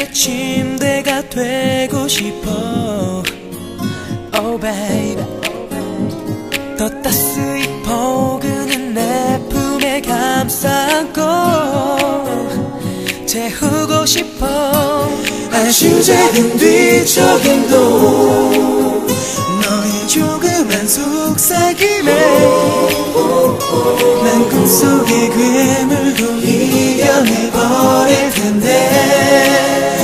너의 침대가 되고 싶어. Oh baby, 더 따스히 포근한 내 품에 감싸고 재우고 싶어. 아주 작은 뒤척임도 너의 조그만 속삭임에 난 꿈속의 괴물도 이겨내버릴 텐데.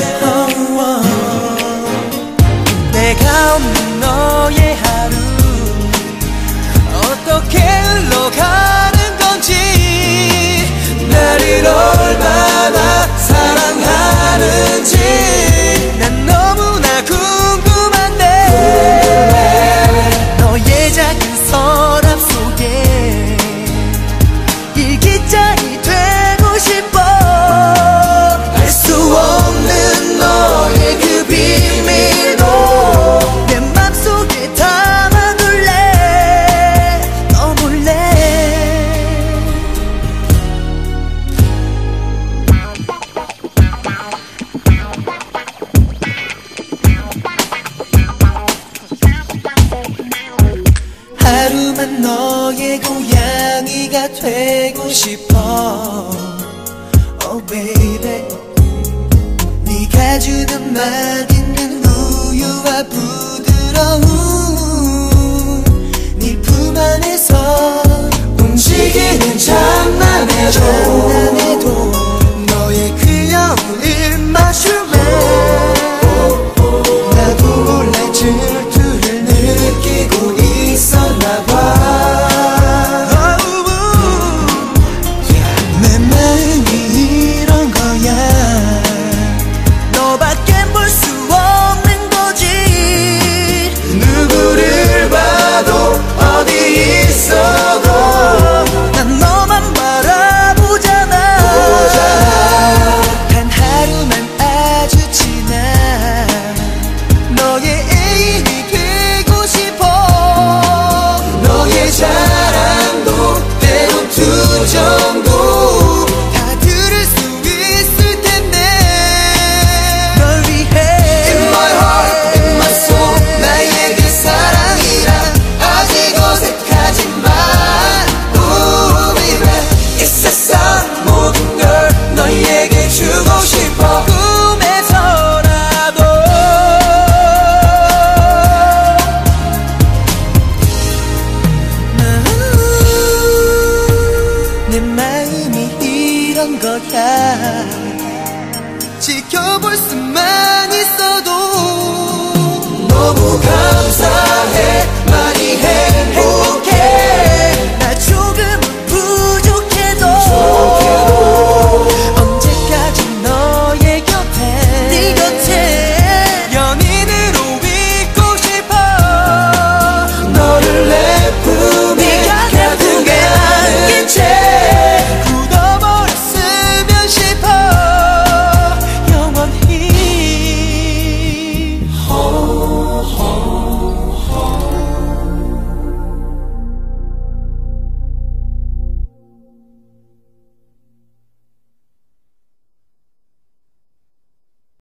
내가 없는 너의 하루 어떻게 흘러가는 건지, 나를 얼마나 사랑하는지 난 너무나 궁금한데. 너의 작은 서랍 속에 일기장이 되고 싶어. 알 수 없는 너의 그 비밀도 내 맘속에 담아둘래. 너 몰래. 하루만 너의 고양이가 되고 싶어. Oh baby, 네가 주는 맛있는 우유와 부드러운 네 품 안에서 움직이는 장난해도 너의 귀여운 입맞춤에 나도 몰래 질투를 느끼고 있었나봐. 내 마음이 이런 거야. 너밖엔 볼 수 없는 거지. 누구를 봐도 어디 있어도 난 너만 바라보잖아. 단 하루만 아주 지나 너의 애인이 되고 싶어. 너의 자랑도 때론 투정도 다 들을 수 있을 텐데. 널 위해 In my heart, in my soul, 나의 그 사랑이란 아직 어색하지만 Oh baby, 이 세상 모든 걸 너에게 주고 싶어. 꿈에서라도 내 마음이 이런 거야. 지켜볼 수